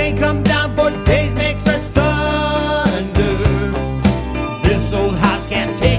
rain come down for days, make such thunder. This old house can't take